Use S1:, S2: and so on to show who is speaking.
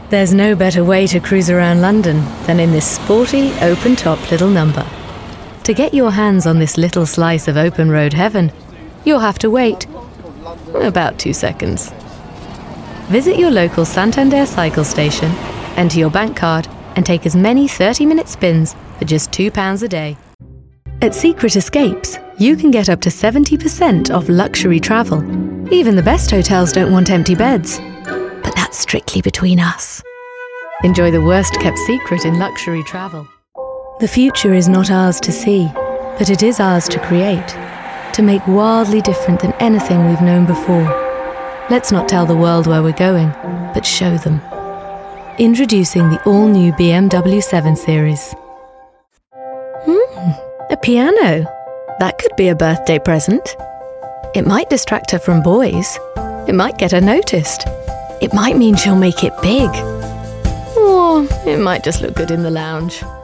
S1: There's no better way to cruise around London than in this sporty, open-top little number. To get your hands on this little slice of open road heaven, you'll have to wait about 2 seconds. Visit your local Santander cycle station, enter your bank card, and take as many 30-minute spins for just £2 a day. At Secret Escapes, you can get up to 70% off luxury travel. Even the best hotels don't want empty beds. But that's strictly between us. Enjoy the worst-kept secret in luxury travel. The future is not ours to see, but it is ours to create, to make wildly different than anything we've known before. Let's not tell the world where we're going, but show them. Introducing the all-new BMW 7 Series. A piano. That could be a birthday present. It might distract her from boys. It might get her noticed. It might mean she'll make it big. Or it might just look good in the lounge.